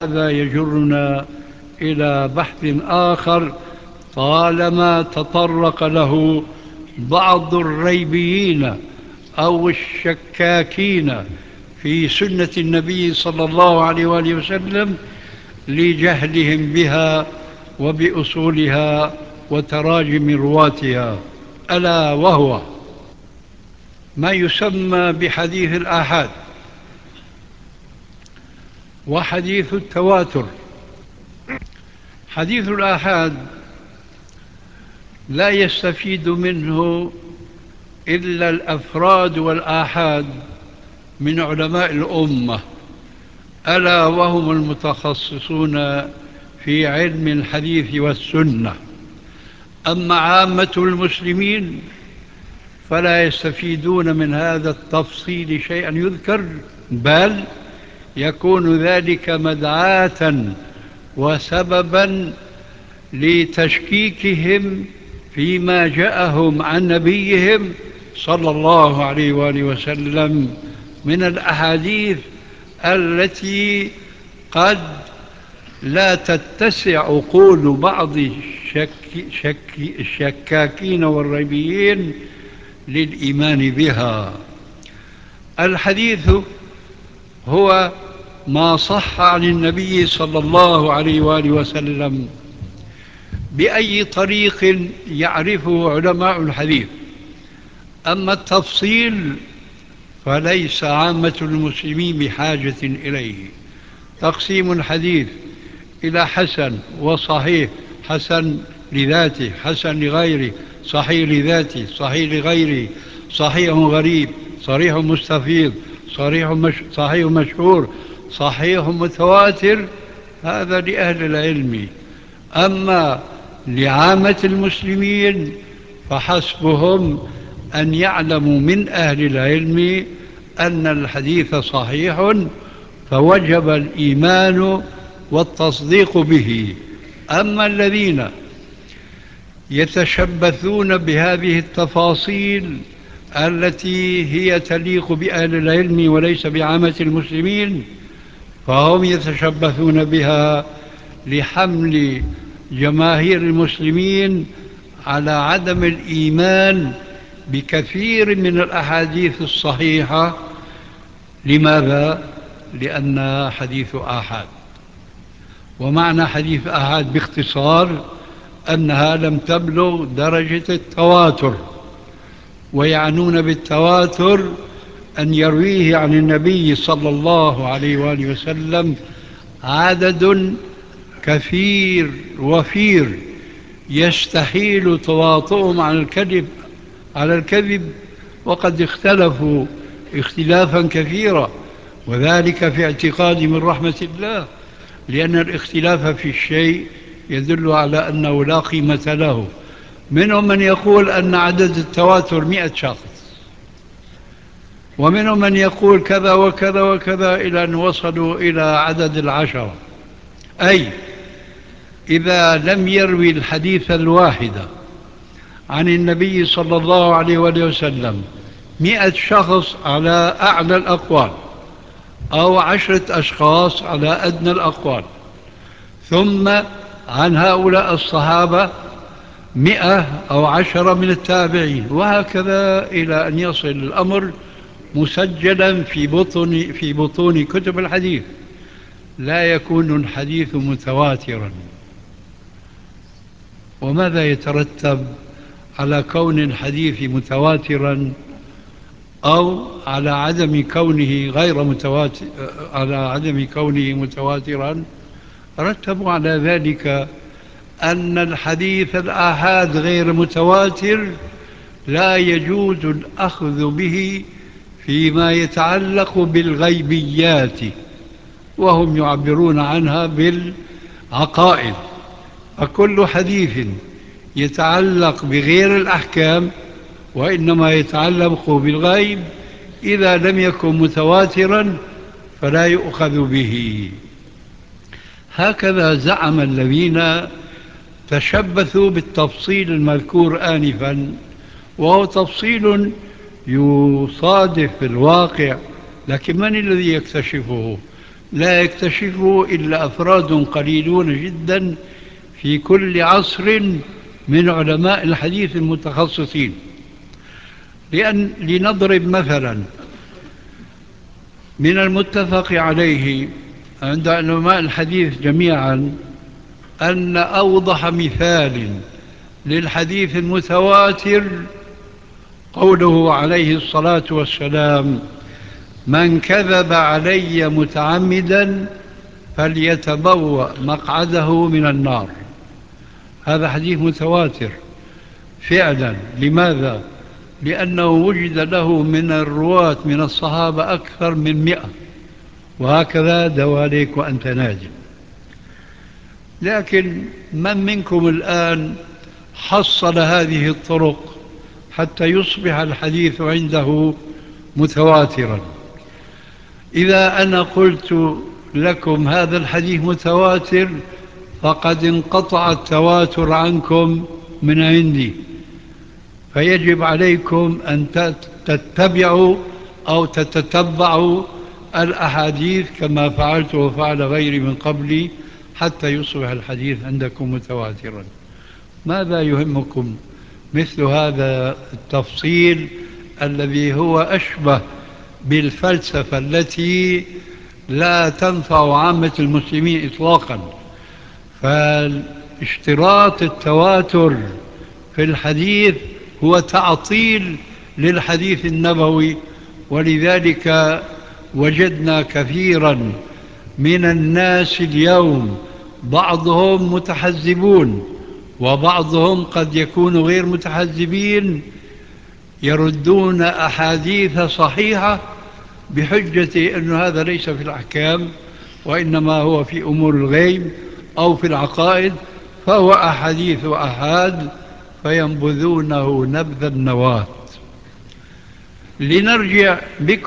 هذا يجرنا إلى بحث آخر طالما تطرق له بعض الريبيين أو الشكاكين في سنة النبي صلى الله عليه وآله وسلم لجهلهم بها وبأصولها وتراجم رواتها، ألا وهو ما يسمى بحديث الآحاد وحديث التواتر. حديث الآحاد لا يستفيد منه إلا الأفراد والآحاد من علماء الأمة، ألا وهم المتخصصون في علم الحديث والسنة. أما عامة المسلمين فلا يستفيدون من هذا التفصيل شيئا يذكر، بل يكون ذلك مدعاة وسببا لتشكيكهم فيما جاءهم عن نبيهم صلى الله عليه وآله وسلم من الأحاديث التي قد لا تتسع عقول بعض الشكاكين والريبيين للإيمان بها. الحديث هو ما صح عن النبي صلى الله عليه وآله وسلم بأي طريق يعرفه علماء الحديث. أما التفصيل فليس عامة المسلمين بحاجة إليه. تقسيم الحديث إلى حسن وصحيح: حسن لذاته، حسن لغيره، صحيح لذاته، صحيح لغيره، صحيح غريب، صريح مستفيض، صحيح مشهور، صحيح متواتر. هذا لأهل العلم. أما لعامة المسلمين فحسبهم أن يعلموا من أهل العلم أن الحديث صحيح، فوجب الإيمان والتصديق به. أما الذين يتشبثون بهذه التفاصيل التي هي تليق بأهل العلم وليس بعامة المسلمين، فهم يتشبثون بها لحمل جماهير المسلمين على عدم الإيمان بكثير من الأحاديث الصحيحة. لماذا؟ لأنها حديث آحاد. ومعنى حديث آحاد باختصار أنها لم تبلغ درجة التواتر، ويعنون بالتواتر أن يرويه عن النبي صلى الله عليه وآله وسلم عدد كثير وفير يستحيل تواطؤهم على الكذب، وقد اختلفوا اختلافا كثيرا، وذلك في اعتقادي من رحمة الله، لأن الاختلاف في الشيء يدل على أنه لا قيمة له. منهم من يقول أن عدد التواتر 100 شخص، ومنهم من يقول كذا وكذا وكذا، إلى أن وصلوا إلى عدد 10. أي إذا لم يروي الحديث الواحد عن النبي صلى الله عليه وآله وسلم 100 شخص على أعلى الأقوال، أو 10 أشخاص على أدنى الأقوال، ثم عن هؤلاء الصحابة 100 أو 10 من التابعين، وهكذا إلى أن يصل الأمر مسجلا في بطون كتب الحديث، لا يكون الحديث متواترا. وماذا يترتب على كون الحديث متواترا أو على عدم كونه غير متواتر، على عدم كونه متواترا؟ رتبوا على ذلك أن الحديث الآحاد غير متواتر لا يجوز الأخذ به فيما يتعلق بالغيبيات، وهم يعبرون عنها بالعقائد. فكل حديث يتعلق بغير الأحكام وإنما يتعلق بالغيب، إذا لم يكن متواترا فلا يؤخذ به. هكذا زعم الذين تشبثوا بالتفصيل المذكور آنفا، وهو تفصيل يصادف الواقع، لكن من الذي يكتشفه؟ لا يكتشفه إلا أفراد قليلون جدا في كل عصر من علماء الحديث المتخصصين. لنضرب مثلا، من المتفق عليه عند علماء الحديث جميعا أن أوضح مثال للحديث المتواتر قوله عليه الصلاة والسلام: من كذب علي متعمدا فليتبوأ مقعده من النار. هذا حديث متواتر فعلا. لماذا؟ لأنه وجد له من الرواة من الصحابة أكثر من 100، وهكذا دواليك وأنت ناجم. لكن من منكم الآن حصل هذه الطرق حتى يصبح الحديث عنده متواترا؟ إذا أنا قلت لكم هذا الحديث متواتر فقد انقطع التواتر عنكم من عندي، فيجب عليكم أن تتبعوا أو تتتبعوا الأحاديث كما فعلت وفعل غيري من قبلي حتى يصبح الحديث عندكم متواترا. ماذا يهمكم مثل هذا التفصيل الذي هو أشبه بالفلسفة التي لا تنفع عامة المسلمين إطلاقا؟ فاشتراط التواتر في الحديث هو تعطيل للحديث النبوي. ولذلك وجدنا كثيرا من الناس اليوم بعضهم متحزبون وبعضهم قد يكون غير متحزبين يردون أحاديث صحيحة بحجة أن هذا ليس في الأحكام وإنما هو في أمور الغيب أو في العقائد، فهو أحاديث أحاد، فينبذونه نبذ النواة. لنرجع بكم